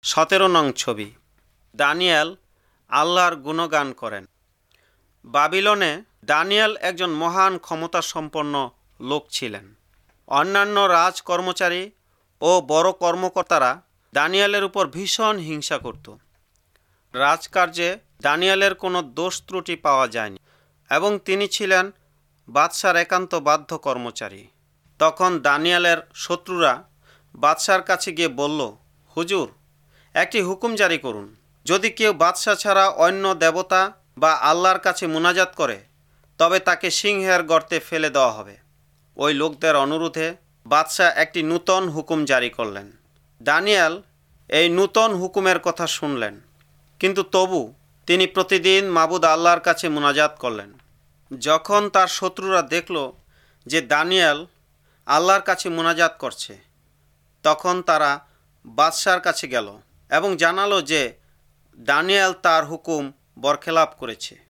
17 নং ছবি। দানিয়েল আল্লাহর গুণগান করেন। বাবিলনে দানিয়েল একজন মহান ক্ষমতাসম্পন্ন লোক ছিলেন। অন্যান্য রাজ কর্মচারী ও বড় কর্মকর্তারা দানিয়েলের উপর ভীষণ হিংসা করত। রাজকার্যে দানিয়েলের কোনো দোষ ত্রুটি পাওয়া যায়নি এবং তিনি ছিলেন বাদশার একান্ত বাধ্য কর্মচারী। তখন দানিয়েলের শত্রুরা বাদশার কাছে গিয়ে বলল, হুজুর, একটি হুকুম জারি করুন। যদি কেউ বাদশা ছাড়া অন্য দেবতা বা আল্লাহর কাছে মুনাজাত করে তবে তাকে সিংহের গর্তে ফেলে দেওয়া হবে। ওই লোকদের অনুরোধে বাদশা একটি নূতন হুকুম জারি করলেন। দানিয়েল এই নূতন হুকুমের কথা শুনলেন, কিন্তু তবু তিনি প্রতিদিন মাবুদ আল্লাহর কাছে মুনাজাত করলেন। যখন তার শত্রুরা দেখল যে দানিয়েল আল্লাহর কাছে মুনাজাত করছে, তখন তারা বাদশার কাছে গেল এবং জানালো যে দানিয়েল তার হুকুম বরখেলাপ করেছে।